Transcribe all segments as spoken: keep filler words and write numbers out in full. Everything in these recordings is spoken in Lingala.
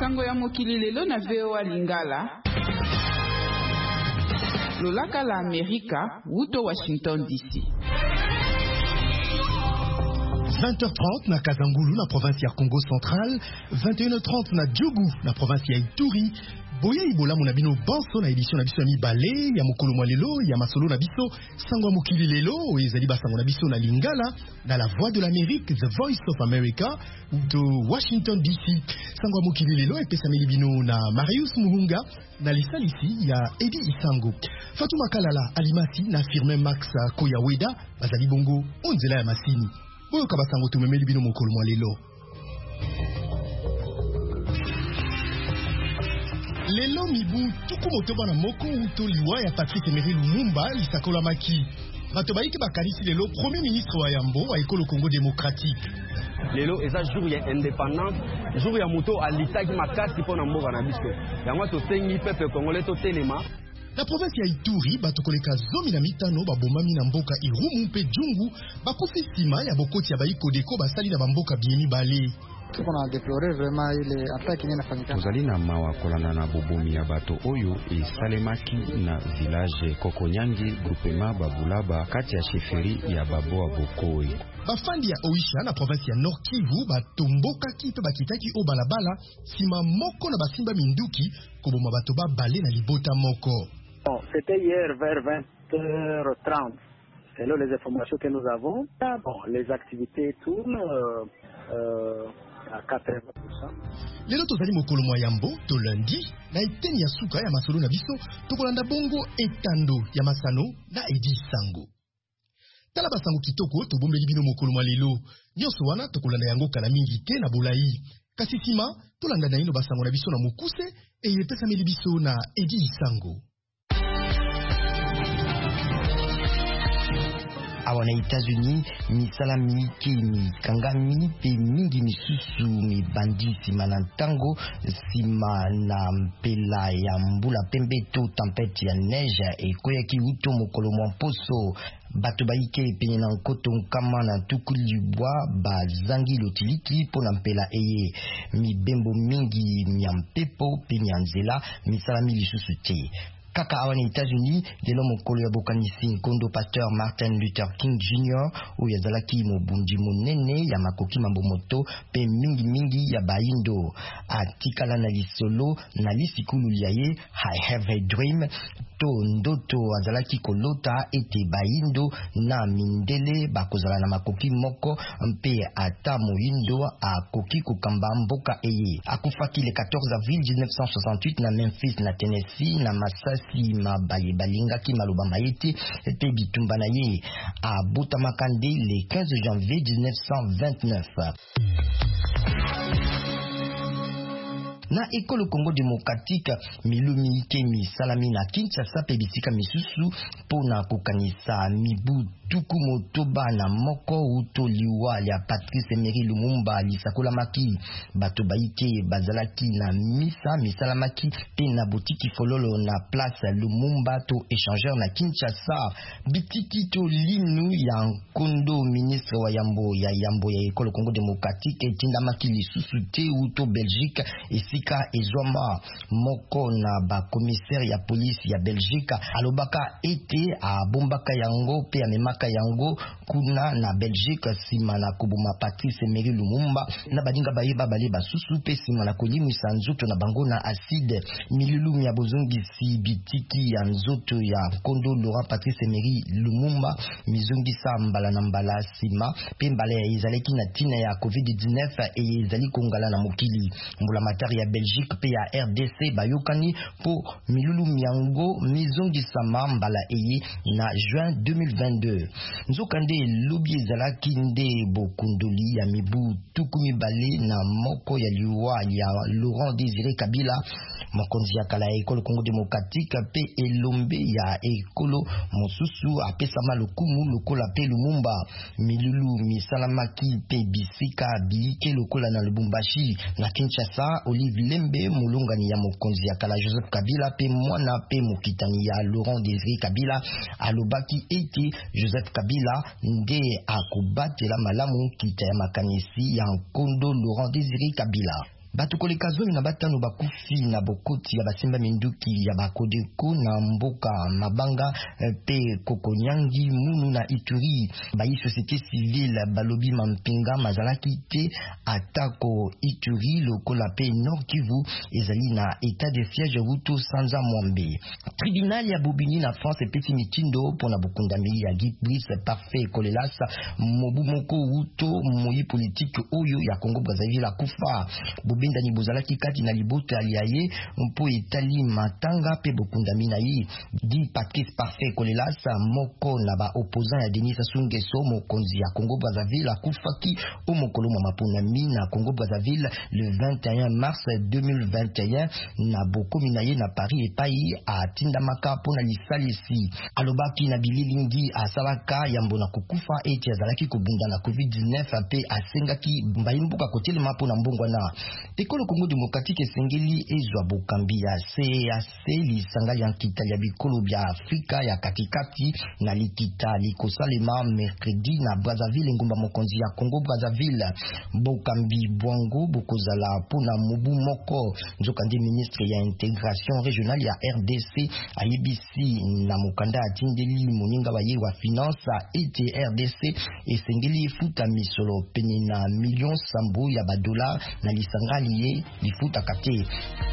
Sango ya mokili lelo na V O A Lingala. Lolaka la Amerika, Wuto Washington D C. vingt heures trente na Kazangulu na province ya Congo Central, vingt et une heures trente na Djougou na province ya Ituri. Boya ibola mona bino banso na édition na biso ya mibale ya mokolo mwa lelo ya masolo na biso sango ya mokili lelo ezali basango na biso na Lingala na la voix de l'Amérique, the voice of America de Washington D C. Sango ya mokili lelo epesameli bino na Marius Muhunga na lisalisi ya Edi Isango. Fatuma Kalala alimasi na Firmin Max Koyaweda bazali bongo onzela ya masini. Oyo kabasango tumemeli bino mokolo mwa lelo. Lelo mibu tuku motoba na moko uto liwa ya Patrice Emery Lumumba lisakola maki. Bato baiki bakarisi lelo premier ministre wa Yambo wa ekolo Congo démocratique. Lelo eza jour ya indépendance, jour ya moto alitaki makasi pona mboka na biso. Yango to sengi peuple congolais to telema. La province ya Ituri bato koleka zomi na mitano babombami na mboka Irumu mpe Djungu bakufi sima ya bokoti ya baiko deko basali na bamboka biemi bale. Tozali na mawa kolanda na bobomi ya bato oyo esalemaki na village Kokonyangi groupement Babulaba kati ya sheferi ya Baboa Bokoe. Bafandi ya Oisha na province ya Nord Kivu batombokaki mpe bakitaki o balabala sima moko na basimba minduki koboma bato babale na libota moko. Bon, c'était hier vers vingt heures trente. Selon les informations que nous avons, bon, les activités tournent euh, euh, à quatre-vingts pour cent. Lelo tozali mokolo mwa Yambo to lundi na eteni ya suka ya masolo na biso tokolanda bongo etando ya masano na Edi Sango. Tala basango kitoko tobombeli bino mokolo mwa lelo nyonso wana tokolanda yango kala mingi te na bolai kasi sima tolanda na ino basango na biso na mokuse e epesameli biso na Edi Sango. Awana États-Unis misalami kimi kangami pe mingi misusu mi bandi sima na ntango sima na mpela ya mbula pembe to tempête ya neige ekoyaki uto mokolo mwa mposo bato baike penye na nkoto nkama na tukuli bwa bazangi lotiliki po na mpela eye mibembo mingi mya mpepo pe mya nzela misalami lisusu te. Kaka awana États-Unis lelo mokolo ya bokanisi nkondo pasteur Martin Luther King Junior oyo azalaki mobundi monene ya makoki mambomoto pe mingi mingi ya baindo atikala na lisolo na lisikulu ya ye I have a dream to ndoto azalaki kolota ete baindo na mindele bakozala na makoki moko mpe ata moindo akoki kokamba mboka eye. Akufaki le quatorze avril mille neuf cent soixante-huit na Memphis na Tennessee na Massachusetts si mabaye balingaki maloba mayete pe bitumba na ye abotamaka nde le quinze janvier mille neuf cent vingt-neuf. Na ekolo Congo démocratique milumi kemi salami na Kinshasa pe bisika misusu pona kokanisa mibu tuku motoba na moko uto liwa ya Patrice Emery Lumumba lisakola maki bato baike bazalaki na misa misalamaki pe na botiki fololo na place Lumumba to échangeur na Kinshasa bitiki to linu ya nkondo ministre wa Yambo ya Yambo ya ekolo Congo démocratique etindamaki lisusu te uto Belgique esika ezwamba moko na ba commissaire ya police ya Belgique alobaka ete abombaka yango pe amemaka yango kuna na Belgique sima na kubuma Patrice Emery Lumumba na badinga bayeba bale basusu pe sima na kolimwisa nzoto na bango na acide milulu ya bozongisi bitiki ya nzoto ya kondo Laurent Patrice Emery Lumumba mizongisa mbala na mbala sima pe mbala ya izaleki na tina ya covid dix-neuf e izali kongala na mokili mbula matari ya Belgique pe ya R D C bayokani po milulu miango mizongisa mbala eye na juin deux mille vingt-deux. Nzokande lobi ezalaki nde bokundoli ya mibu tukumi bale na moko ya liwa ya Laurent Désiré Kabila mokonzi ya kala ekolo Congo démocratique pe elombe ya ekolo mosusu apesama lokumu lokola pe Lumumba milulu misalamaki pe bisika biike lokola na Lubumbashi na Kinshasa. Olive Lembe mulungani ya mokonzi ya kala Joseph Kabila pe mwana pe mokitani ya Laurent Désiré Kabila alobaki ete Joseph Kabila nde akobatela malamu kita ya makanisi ya nkondo Laurent Désiré Kabila. Batu koleka zomi na batano bakufi na bokoti ya basimba minduki ya bakodeko na mboka Mabanga pe Kokonyangi Munu na Ituri. Bayi société civile balobi mampinga mazalaki te atako Ituri lokola pe Nord Kivu ezali na état de siège wuto sanza mwambe. Tribunal ya Bobigny na France peti mitindo pona bokundameli ya Guy Brice Parfait Kolelasa mobu moko wuto moyi politique oyo ya Congo Brazzaville akufa. Bobenda ni bozalaki kati na liboto aliaye mpo etali matanga pe bokundami na yi. Guy Patrice Parfait Kolelasa moko na ba opposant ya Denis Sassou Nguesso mokonzi ya Congo Brazzaville akufaki o mokolo maponami na Congo Brazzaville le vingt et un mars deux mille vingt et un na bokomi na ye na Paris epai a tindamaka pona lisalisi. Alobaki na bililingi asalaka yambo na kukufa eti azalaki kobunda na covid dix-neuf pe asengaki mbayimbuka kotelema pona mbongwana. Ekolo Congo Démocratique esengeli ezwa bokambi ya C A C lisanga ya nkita ya bikolo bya Afrika ya katikati na likita likosalema mercredi na Brazzaville ngumba mokonzi ya Congo Brazzaville. Bokambi bwango bokozala pona mobu moko. Nzokande ministre ya intégration régionale ya R D C a I B C na mokanda atindeli moninga baye wa finance ete R D C esengeli futa misolo pene na million sambo ya badola na lisanga liye lifuta kate.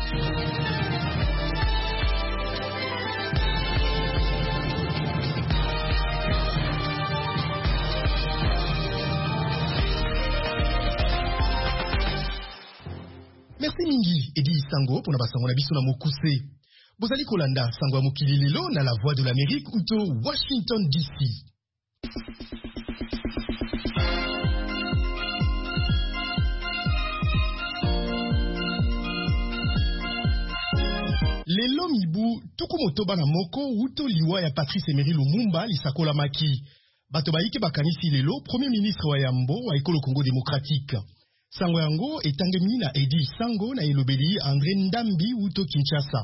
Merci mingi Edi Sango pour na basango na biso na mokuse. Bozali kolanda sango ya mokili lelo na la voix de l'Amérique ou to Washington D C. Lelo mibu tukumotoba na moko uto liwa ya Patrice Emery Lumumba lisakola maki. Bato baike bakanisi lelo premier ministre wa Yambo wa ekolo Congo Démocratique. Sango yango etangemi na Edi Sango na elobeli André Ndambi uto Kinshasa.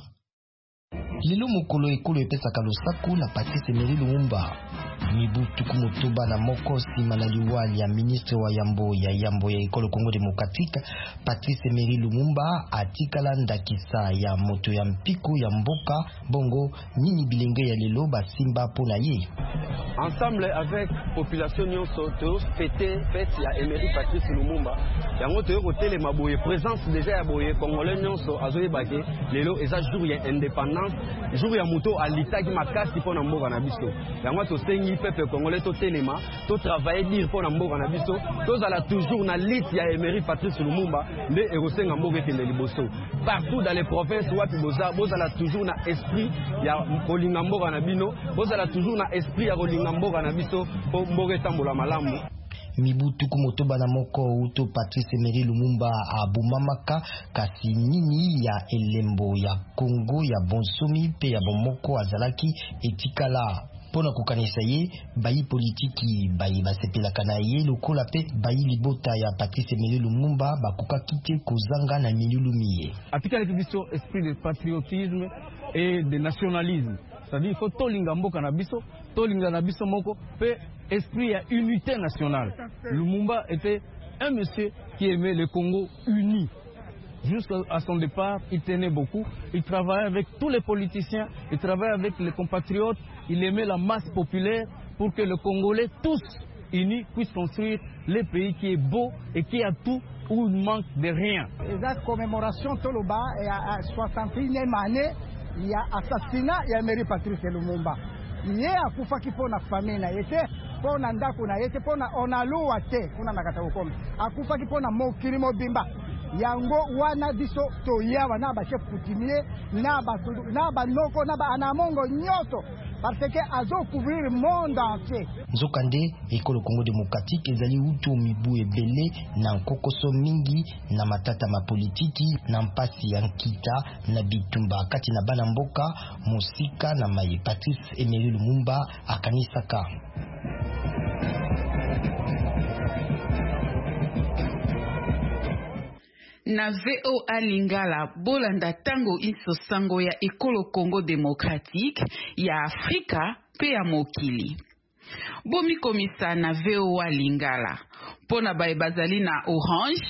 Lelo mokolo ekolo epesaka losaku na Patrice Emery Lumumba. Mibu tukumotoba na moko sima na liwali ya ministre wa Yambo ya Yambo ya ekolo Congo Démocratique Patrice Emery Lumumba atikala ndakisa ya moto ya mpiko ya mboka bongo nini bilenge ya lelo basimba pona ye. Ensemble avec population nyonso to fêter fête ya Emery Patrice Lumumba yango to hôtel maboye présence déjà ya boye congolais nyonso azoye bake lelo eza jour ya indépendance jour ya moto alitaki makasi pona mboka na biso yango to sengi peuple congolais to telema to travailler dire pona mboka na biso to zala toujours na liste ya Emery Patrice Lumumba nde erosenga mboka ekende liboso partout dans les provinces wapi boza bozala toujours na esprit ya kolinga mboka na bino bozala toujours na esprit ya kolinga mboka na biso po mboka etambola malamu. Mibu tukumotoba na moko uto Patrice Emery Lumumba abumamaka kasi nini ya elembo ya Congo ya bonsomi pe ya bomoko azalaki etikala pona kukanisa ye bayi politiki bayi basepelaka na ye lokola pe bayi libota ya Patrice Emery Lumumba bakuka kite kozanga na milulumi ye. Atikala biso esprit de patriotisme et de nationalisme. C'est-à-dire il faut tolinga mboka na biso, tolinga na biso moko pe esprit à unité nationale. Lumumba était un monsieur qui aimait le Congo uni. Jusqu'à son départ, il tenait beaucoup. Il travaillait avec tous les politiciens, il travaillait avec les compatriotes. Il aimait la masse populaire pour que les Congolais, tous unis, puissent construire le pays qui est beau et qui a tout où il ne manque de rien. La commémoration Toloba est à soixante et unième année. Il y a assassinat, il y a Emery Patrice Lumumba. Il y a kufa kipona famille na yete pona ndako na yete pona onaluwa te kuna nakata ukome akufa kipona mokili mobimba yango wana biso toyawa na ba chef coutumier na ba na ba noko na ba anamongo nyoto parce que azo couvrir monde entier. Nzokande ekolo Congo Démocratique ezali uto mibu ebele na nkokoso mingi na matata ma politiki na mpasi ya nkita na bitumba kati na bana mboka musika na maye Patrice Emery Lumumba akanisaka. Na V O A Lingala bolanda tango inso sango ya ekolo Congo Démocratique ya Afrika pe ya mokili. Bomi komisa na V O A Lingala pona bae bazali na Orange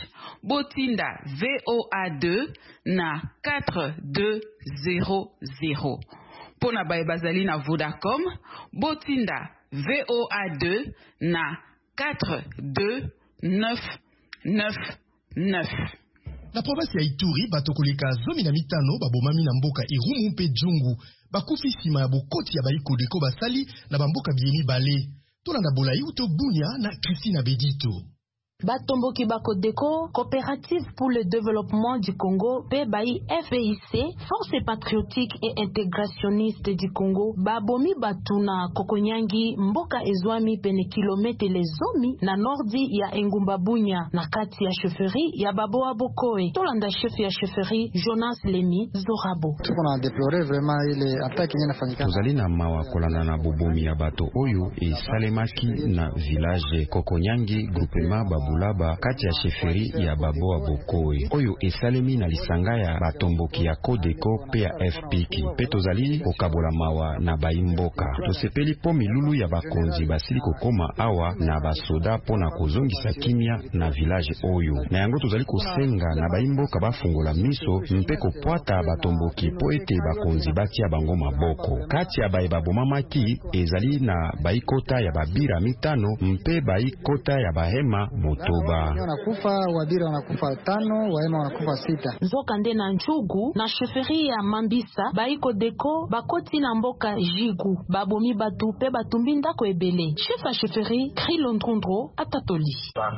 botinda V O A deux na quatre deux zéro zéro. Pona baye bazali na Vodacom, botinda V O A deux na quatre deux neuf neuf neuf. Na province ya Ituri batokoleka zomi na mitano babomami na mboka Irumu mpe Jungu bakufi sima ya bokoti ya bayikodeko basali na bamboka bieni bale. Tolanda Bolai uto Bunya na Christina Bedito. Batomboki Bakodeko, Coopérative pour le développement du Congo, P B I F P I C, Force patriotique et intégrationniste du Congo, Babomi Batuna Kokonyangi, Mboka Ezwami pene kilomètre les zomi, na nordi ya Engumba Bunya, na kati ya chefferie ya Baboa Bokoe, Tolanda chef ya chefferie Jonas Lemi Zorabo. On a déploré vraiment les attaques qui viennent fanyika. Tozali na mawa kolanda na bobomi ya bato oyo e salemaki na village Kokonyangi, groupement Babu Laba kati ya sheferi ya Baboa Bokoe oyo esalemi na lisanga ya batomboki ya Kodeko pe ya F P K pe tozali kokabola mawa na baimboka tosepeli po milulu ya bakonzi basili kokoma awa na basoda pona kozongisa kimia na village oyo na yango tozali kosenga na baimboka bafungola miso mpe kopwata batomboki po ete bakonzi batia bango maboko kati ya baye babomamaki ezali na baikota ya babira mitano mpe baikota ya bahema motoba wanakufa wabira wanakufa tano wahema wanakufa sita. Nzokande na Njugu na sheferi ya Mambisa baiko deko bakoti na mboka Jigu babomi batu pe batumbi ndako ebele chef ya sheferi Krilo Ndrondro atatoli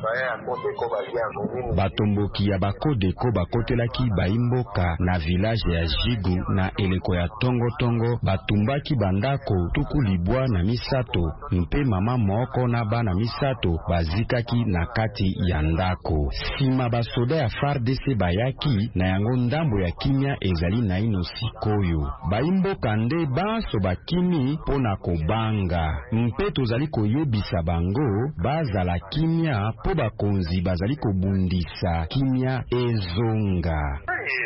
batomboki ya bakodeko bakotelaki baimboka na village ya Jigu na eleko ya Tongo Tongo batumbaki bandako tuku libwa na misato mpe mama moko na bana misato bazikaki na kati ya ndako sima basoda ya F A R D C bayaki na yango ndambo ya kimia ezali na ino sikoyo baimboka nde baso bakimi pona kobanga mpe tozali koyebisa bango bazala kimia po bakonzi bazali kobundisa kimia ezonga.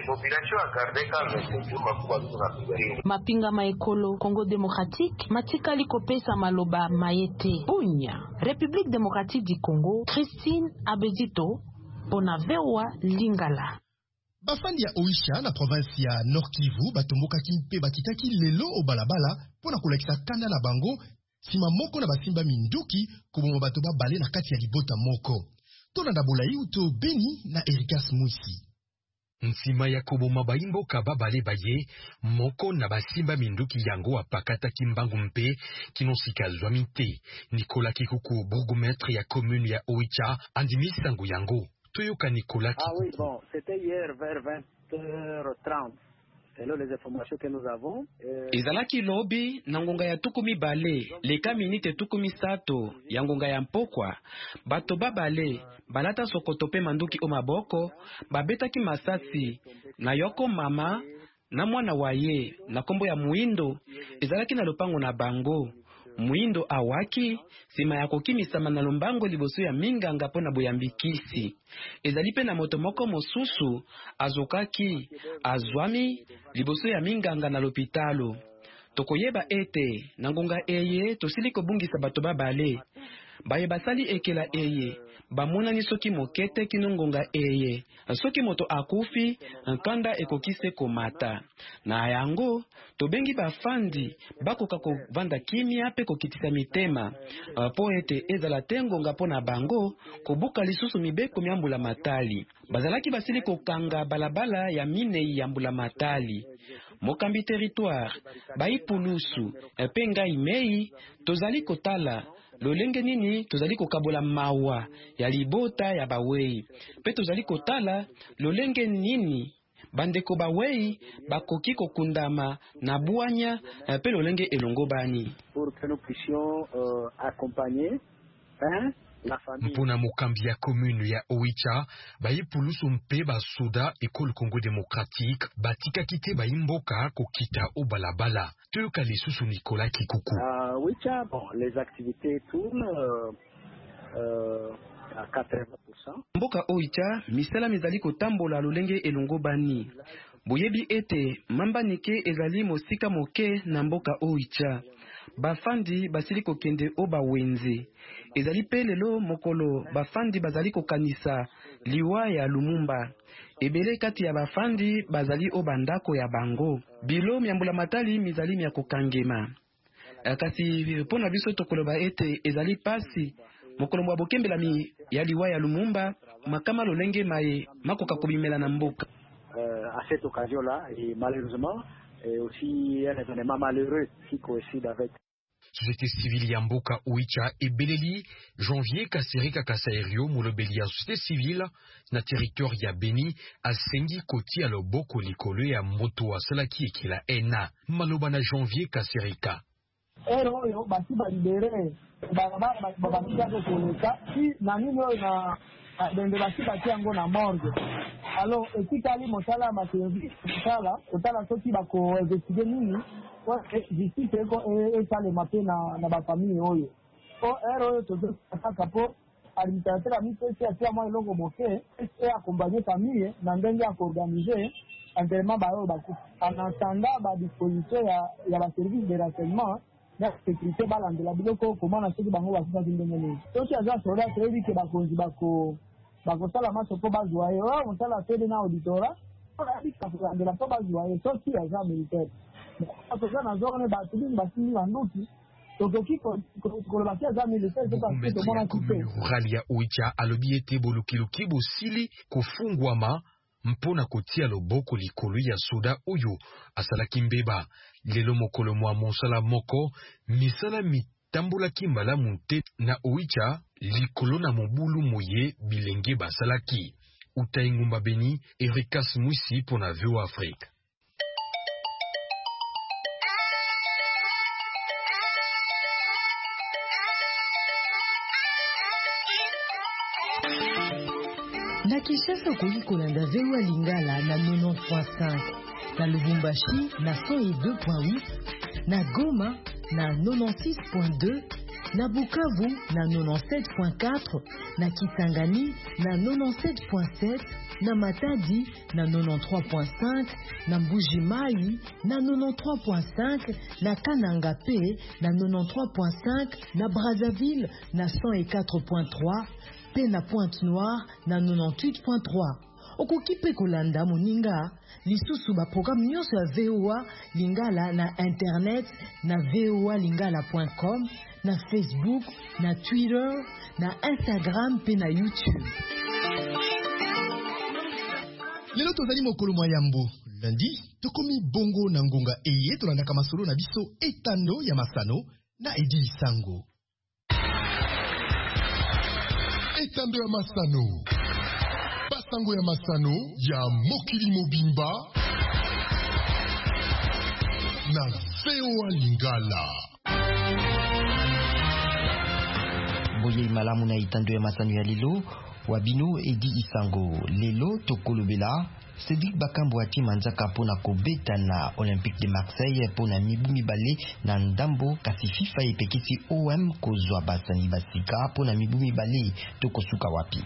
Mapinga maekolo Congo démocratique matikali kopesa maloba mayete Bunya République démocratique du Congo Christine Abedito pona vewa Lingala. Bafandi ya Oisha na province ya Nord Kivu batomboka kimpe batikaki lelo o balabala pona kolekisa kanda na bango sima moko na basimba minduki kobomo bato babale na kati ya libota moko. Tolanda Bolai uto Beni na Erikas Mwisi. Nsima ya koboma baimboka babale baye moko na basimba minduki yango apakata kimbangu mpe kinosika zwami te. Nicolas Kikuku, bourgmestre ya commune ya Oicha, andimisi sango yango. Toyoka Nicolas Kikuku. Ah oui, bon, c'était hier vers vingt heures trente. Selon les informations que nous avons, euh... ezalaki lobi na ngonga ya tukumi bale leka minute tukumi sato ya ngonga ya mpokwa bato babale balata sokoto pe manduki o maboko babetaki masasi na yoko mama na mwana waye na kombo ya Muindo ezalaki na lopango na bango Muindo awaki sima ya kokimisama na lombango liboso ya minganga po na boyambikisi ezali pe na moto moko mosusu azokaki azwami liboso ya minganga na lopitalo tokoyeba ete na ngonga eye tosili kobungisa bato babale baye basali ekela eye bamonani soki mokete kino ngonga eye soki moto akufi nkanda ekokise komata na yango tobengi bafandi bakoka kovanda kimia pe kokitisa mitema uh, po ete ezala te ngonga po na bango kobuka lisusu mibeko miambula matali bazalaki basili kokanga balabala ya minei ya mbula matali mokambi territoire baipulusu pe ngai mei tozali kotala lolenge nini tozali kokabola mawa ya libota ya bawei pe tozali kotala lolenge nini bandeko bawei bakoki kokundama na buanya pe lolenge elongo bani pour que nous puissions euh, accompagner hein mpona mokambi ya commune ya Oicha baipulusu mpe basoda ekolo Congo démocratique batikaki te baimboka kokita o balabala toyoka lisusu Nicolas Kikuku. Ah uh, Oicha, bon, les activités tournent euh, euh, à quatre-vingts pour cent. Mboka Oicha misala mizali kotambola lolenge elongo bani boyebi ete mamba nike ezali mosika moke na mboka Oicha bafandi basili kokende o bawenze ezali pe lelo mokolo bafandi bazali kokanisa liwa ya Lumumba. Ebele kati ya bafandi bazali o bandako ya bango. Bilo myambula matali mizali mya kokangema. Kasi pona biso tokoloba ete ezali pasi mokolo mwa bokembelami ya liwa ya Lumumba makama lolenge maye makoka kobimela na mboka. Euh, à cette occasion-là, et malheureusement, et aussi un événement malheureux qui coïncide avec. Société civile Yamboka Oicha et Beleli, janvier Kaserika Kasaerio, Moulobelia société civile, na territoire ya Beni, a Sengi Koti à Loboko Likolo et à Moto à Salaki et Kila Ena, Malobana janvier Kaserika. Ero yo basi ba libere ba ba ba ba ba koleka si na nino na dende basi bati yango na morgue. Alors etikali mosala ma service mosala otala soki ba ko investiguer nini kwa justice eko e sale mape na na ba famille oyo. O ero yo to saka po administrateur ami pesi atia moi longo moke et accompagner famille na ndenge ya organiser enterrement ba yo ba ku en attendant ba disposition ya ya ba service de renseignement la sécurité balandela biloko komona soki bango basisa ndenge nini soki aza soda trebi ke bakonzi bako bakosala maso po bazwa ye o mosala tede na auditora balandela po bazwa ye soki aza militaire toza na zone bato mingi basili banduki tokoki kolobaki aza militaire tomona commune rurale ya Oicha alobi ete bolukiluki bosili kofungwama mpona kotia loboko likolo ya soda oyo asalaki mbeba. Lelo mokolo mwa mosala moko misala mitambulaki malamu te na Oicha likolo na mobulu moye bilenge basalaki. Utai Ngumba Beni, Erikas Mwisi pona V O Afrique. Na Kinshasa koki kolanda V O A Lingala na quatre-vingt-dix point cinq, na Lubumbashi na cent deux point huit, na Goma na quatre-vingt-six point deux, na Bukavu na quatre-vingt-dix-sept point quatre, na Kisangani na quatre-vingt-dix-sept point sept, na Matadi na quatre-vingt-treize point cinq, na Mbuji-Mayi na quatre-vingt-treize point cinq, na Kananga P na quatre-vingt-treize point cinq, na Brazzaville na cent quatre point trois, pe na Pointe-Noire na quatre-vingt-dix-huit point trois. Okoki pe kolanda moninga lisusu ba programme nyonso ya V O A Lingala na internet na v o a lingala point com, na Facebook, na Twitter, na Instagram pe na YouTube. Lelo tozali mokolo mwa yambo. Lundi tokomi bongo na ngonga eye tolandaka masolo na biso etando ya masano na Edi Sango. Etando ya masano, basango ya masano ya mokili mobimba na V O A Lingala. Boye malamu na etando ya masano ya lelo wabino Edi Isango. Lelo tokolobela Cédric Bakambu ati manzaka pona kobeta na Olympique de Marseille pona mibu mibale na ndambo kasi FIFA epekisi O M kozwa basani basika pona mibu mibale tokosuka wapi.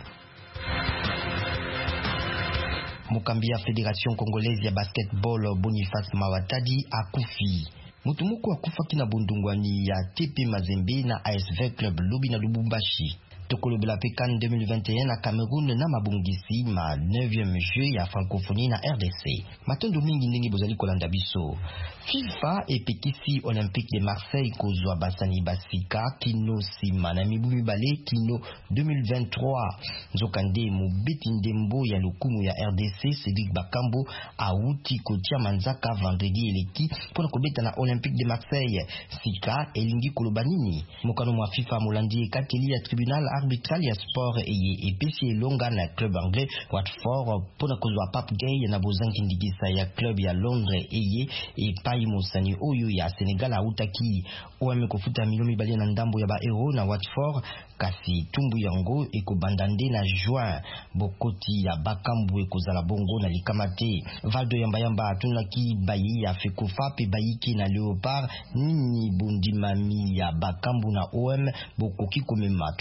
Mokambi ya Fédération Congolaise ya Basketball Boniface Mawatadi akufi. Mutu moko akufaki na bundungwani ya T P Mazembe na A S V Club Lobi na Lubumbashi. Tokolobela pe CAN deux mille vingt et un na Cameroun na mabungisi ma neuvième jeu ya francophonie na R D C. Matondo mingi ndenge bozali kolanda biso. FIFA epekisi Olympique de Marseille kozwa basani basika kino sima na mibu mibale kino deux mille vingt-trois. Nzokande mobeti ndembo ya lokumu ya R D C Cédric Bakambu auti kotia manzaka vendredi eleki pona kobeta na Olympique de Marseille. Sika elingi kolobanini. Mokano mwa FIFA molandi ekateli ya tribunal arbitral ya sport eye epesi elonga na club anglais Watford pona kozwa Pape Gueye na bozangi ndigisa ya club ya Londres eye epai mosani oyo ya Senegal autaki O M kofuta milioni mibale na ndambo ya ba euro na Watford kasi tumbu yango ekobandande na juin. Bokoti ya Bakambu ekozala bongo na likamate. Valdo yamba yamba atunaki bayi ya Fekofa pe bayiki na Leopard nini bundimami ya Bakambu na O M bokoki komema tolanda.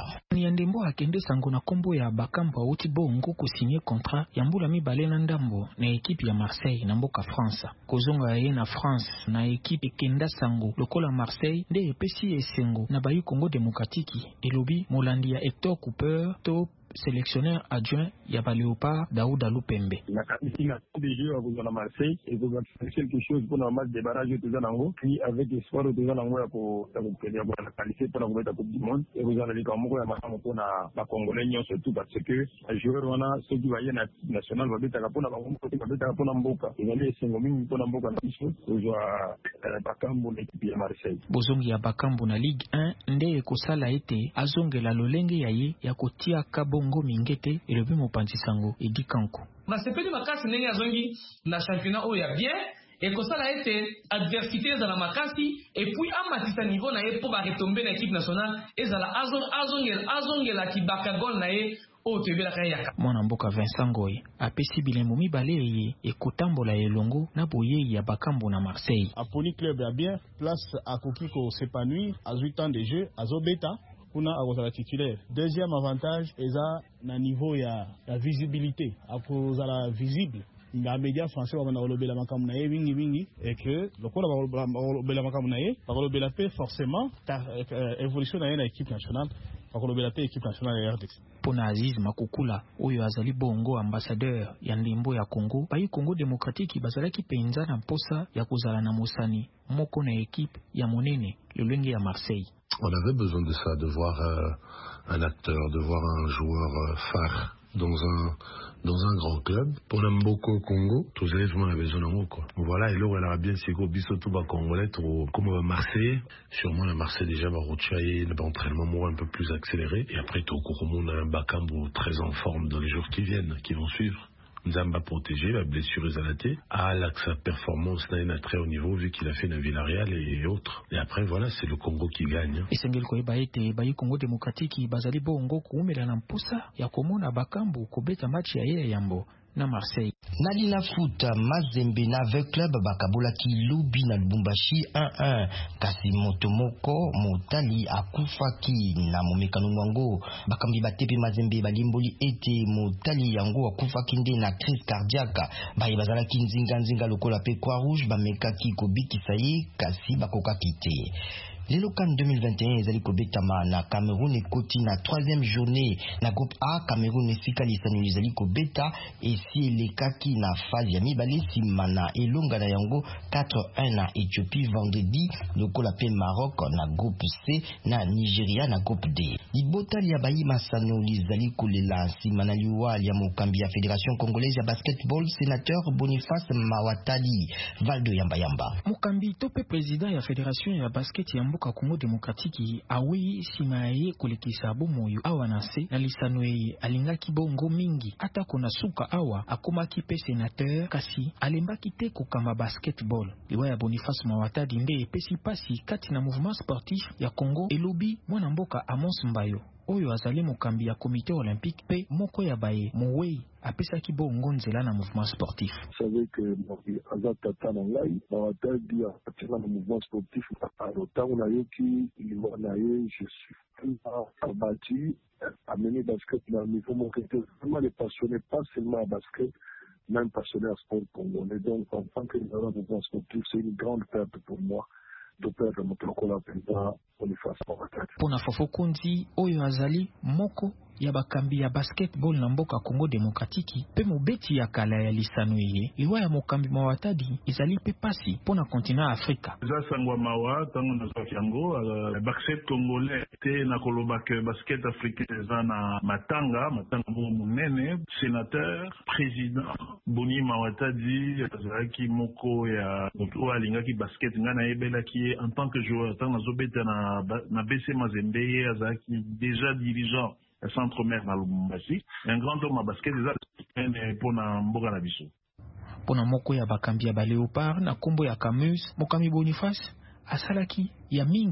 Niandembo akende sango na kombo ya bakambo auti bongo ko signer contrat ya mbula mibale na ndambo na ekipe ya Marseille na mboka France. Kozonga ye na France na ekipe kenda sango lokola Marseille nde epesi esengo na bayi Congo Démocratique elobi molandi ya Hector Cooper to sélectionneur adjoint ya ba Léopard Daouda Lupembe. La capitale des jeux à la Marseille et vous avez quelque chose pour le match de barrage de Zanango puis avec espoir de Zanango pour la qualité pour la Coupe du Monde et vous allez comme moi pour la Congolais surtout parce que les joueurs on a ceux qui voyaient national va beta pour la côté va beta pour la Mboka et les cinq pour la Mboka na biso pour jouer Bakambu l'équipe ya Marseille. Bozongi ya Bakambu na Ligue un nde ekosala ete azongela lolenge yaye ya kotia kabongo mingete elobi mopanzi sango edi kanko na sepeli makasi ndenge azongi na championnat oyo ya bien ekosala ete adversité ezala makasi et puis amatisa niveau na ye po ba retomber na équipe nationale ezala azongela azongela kibaka gol na ye oyo toyebelaka yaka. Mwana mboka Vincent Ngoy apesi bilembo mibale ye ekotambola elongo na boyei ya Bakambu na Marseille. Aponi club ya bien place akoki ko s'épanouir à huit ans de jeu azobeta kuna akozala titulaire. Deuxième avantage eza na niveau ya, ya visibilité akozala visible na média français wana kolobela makamu na ye wingi wingi et que lokola kolobela makamu na ye kolobela pe forcément ta euh, évolution na ye na équipe nationale kolobela pe équipe nationale ya R D C. Pona Aziz Makukula oyo azali bongo ambassadeur ya ndembo ya Congo bayi Congo Démocratique bazalaki penza na mposa ya kozala na mosani moko na équipe ya monene lolenge ya Marseille. On avait besoin de ça, de voir euh, un acteur, de voir un joueur euh, phare dans un dans un grand club. Pour Mboko Congo, tous les gens avaient besoin de quoi. Voilà, et là, elle aura bien c'est quoi, bisoto ba congolais, comme Marseille. Sûrement, la Marseille déjà va rechailler l'entraînement un peu plus accéléré. Et après, tout au cours, on a un Bakambu très en forme dans les jours qui viennent, qui vont suivre. Nzamba protégé, la blessure est alatée. Ah, là, que sa performance n'a une très haut niveau vu qu'il a fait la Villarreal et autres. Et après, voilà, c'est le Congo qui gagne. Et c'est ngel koyeba ete bayi Congo Démocratique bazali bongo kuumela na mpusa ya komona Bakambu kobeta match ya ye yambo na Marseille. Nali na foot Mazembe na avec club bakabola ki Lubi na Lubumbashi un un kasi motomoko motali akufaki na momekano mwango bakambi batepe Mazembe balimboli ete motali yango akufaki nde na crise cardiaque bayi bazala ki nzinga nzinga lokola pe Croix Rouge bamekaki kobikisa ye kasi bakokaki te. Lelo CAN deux mille vingt et un ezali kobetama na Cameroun ekoti na troisième journée na groupe A. Cameroun esika lisano ezali kobeta esi elekaki na phase ya mibale nsima na elonga na yango quatre un na Éthiopie vendredi lokola pe Maroc na groupe C na Nigeria na groupe D. Libotali ya bayi masano lizali kolela nsima na liwa ya mokambi ya Fédération Congolaise ya Basketball sénateur Boniface Mawatali Valdo Yamba Yamba. Mokambi tope président ya Fédération ya Basket ya mboka Congo Démocratique awi simaye kolekisa bomoyo awa na se na lisano ye alingaki bongo mingi ata kona suka awa akomaki pe sénateur kasi alembaki te kokamba basketball. Liwa ya Boniface Mawatadi nde epesi pasi kati na mouvement sportif ya Congo elobi mwana mboka Amos Mbayo oyo azali mokambi ya comité olympique pe moko ya baye mowei apesaki bongo nzela na mouvement sportif. Vous savez que Azat Tata Nangai Mawatadi a dans le mouvement sportif à l'autant on a eu qui il a eu je suis abattu à mener basket dans le niveau mon côté vraiment les passionnés pas seulement à basket même passionnés à sport congolais donc en tant que dans le mouvement sportif c'est une grande perte pour moi de perdre notre collaborateur Boniface Mawatadi. Pona Fofo Kondi oyo azali moko ya bakambi ya basketball na mboka Congo Démocratique pe mobeti ya kala ya lisano ye liwa ya mokambi Mawatadi ezali pe pasi pona continent Afrika. Za sangwa mawa tango na yango basket congolais te na koloba ke basket africain za na matanga matanga mo munene sénateur président Boni Mawatadi azaki moko ya moto alingaki basket ngana yebela ki en tant que joueur tango zobeta na na B C Mazembe azaki déjà dirigeant centre-mer na Lubumbashi un grand homme à basket déjà pour na mboka na biso. Pona moko ya bakambi ya ba Léopard na kombo ya Camus mokambi Boniface asalaki ya mingi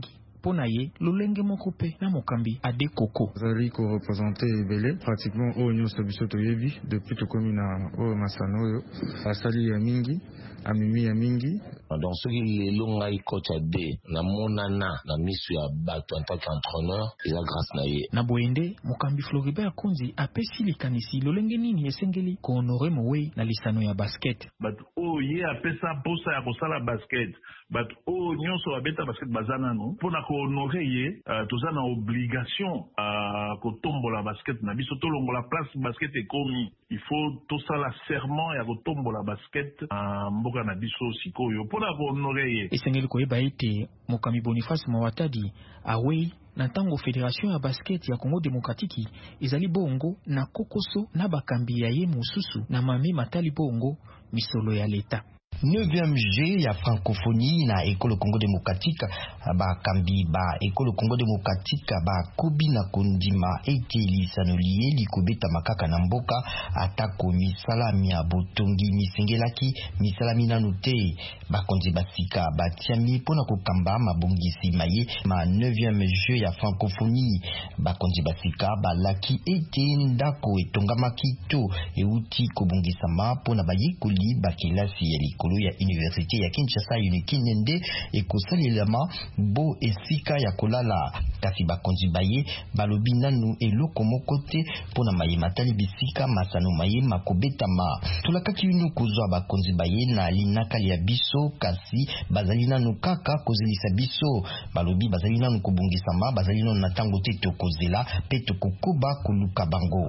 pona ye lolenge moko pe na mokambi ade koko zali ko représenter ebele pratiquement oyo nyonso biso toyebi depuis tokomi na oyo masano oyo asali ya mingi amimi ya mingi. Donc ce qui lelo ngai coach ade na monana na misu ya bato en tant qu'entraîneur eza grâce na ye na boende mokambi Floribert Kunzi apesi likanisi lolenge nini esengeli ko honore mowe na lisano ya basket bato oyo ye apesa posa ya kosala basket bato oyo nyonso babeta basket baza nano mpona kohonore ye uh, toza na obligation uh, kotombola basket na biso tolongola place basket ekomi il faut tosala serment ya kotombola basket uh, mboka na biso sikoyo mpona kohonore ye esengeli koyeba ete mokambi Boniface Mawatadi awei na ntango Fédération ya basket ya Congo Démocratique ezali bongo na kokoso na bakambi ya ye mosusu na mame matali bongo misolo ya leta. neuvième G ya francophonie na École Congo Démocratique ba kambi ba École Congo Démocratique ba kobi na kondima ete lisano lié likobeta makaka na mboka atako misalami ya botongi misengelaki misalami nanu te bakonzi basika batiami pona kokamba mabongisi maye ma neuvième G ya francophonie bakonzi basika balaki ete ndako etongamaki to euti kobongisama pona bayekoli bakilasi ya likolo ya université ya Kinshasa unikinende ekosalelama bo esika ya kolala kasi bakonzi baye balobi nanu eloko moko te pona maye matali bisika masano maye makobetama tulakaki unu kozwa bakonzi baye na linakali ya biso kasi bazali nanu kaka kozelisa biso balobi bazali nanu kobongisama bazali nanu na tango te tokozela pe tokokoba koluka bango.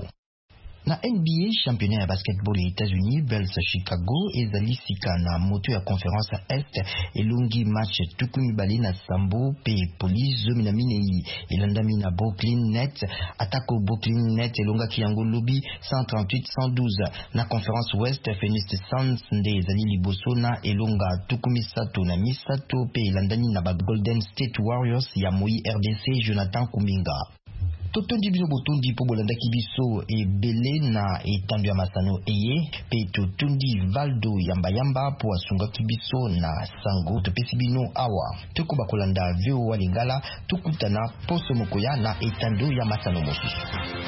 Na N B A championnat ya basketball ya États-Unis Bells Chicago ezali sika na moto ya conférence Est elongi match tukumi bali na Sambo pe Police zomi na minei elandami na Brooklyn Nets atako Brooklyn Nets elonga kiyango lobi cent trente-huit cent douze na conférence Ouest Phoenix Suns nde ezali liboso na elonga tukumi sato na misato pe elandami na ba Golden State Warriors ya Moi R D C Jonathan Kuminga. Totondi bino botondi po bolandaki biso ebele na etandu ya masano eye pe totondi Valdo yamba yamba po asungaki biso na sango topesi bino awa toko bakolanda V O A Lingala tukutana poso mokoya na etandu ya masano mosusu.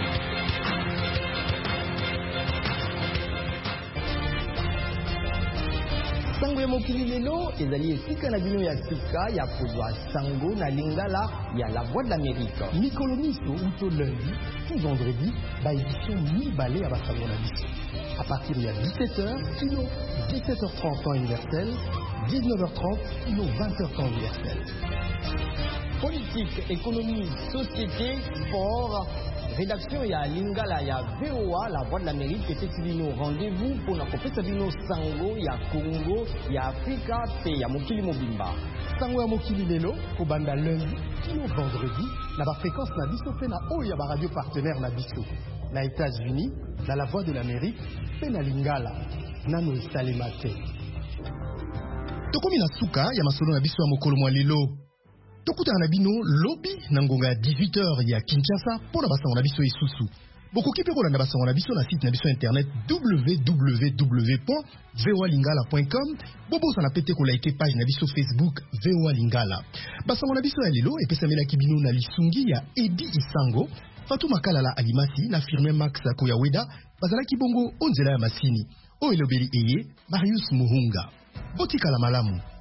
Sango ya mokili lelo ezali esika na bino ya sika ya kozwa sango na Lingala ya La Voix de l'Amérique. Mikolo miso uto lundi tout vendredi ba édition mibale ya basango na biso. À partir de dix-sept heures, kilo dix-sept heures trente temps universel, dix-neuf heures trente, kilo vingt heures temps universel. Politique, économie, société, sport. Rédaction ya Lingala ya V O A La Voix de l'Amérique était bino rendez-vous pour na kopesa bino sango ya Congo ya Afrika pe ya mokili mobimba. Sango ya mokili lelo ko banda lundi kino vendredi na ba fréquence na biso pe na oyo ya ba radio partenaire na biso. Na États-Unis, na La Voix de l'Amérique pe na Lingala nano esalema te. Tokomi na suka ya masolo na biso ya mokolo mwa lelo. Tokutana na bino lobi na ngonga ya dix-huit heures ya Kinshasa pona basango na biso isusu. Bokoki pe kolanda basango na biso na site na biso internet w w w point v o a lingala point com. Bobosa na pete ko like page na biso Facebook V O A Lingala. Basango na biso ya lelo epesamelaki bino na lisungi ya Edi Isango, Fatou Makalala Alimasi na firme Max Koyaweda bazalaki bongo onzela ya masini. O elobeli eye Marius Muhunga. Botika la malamu.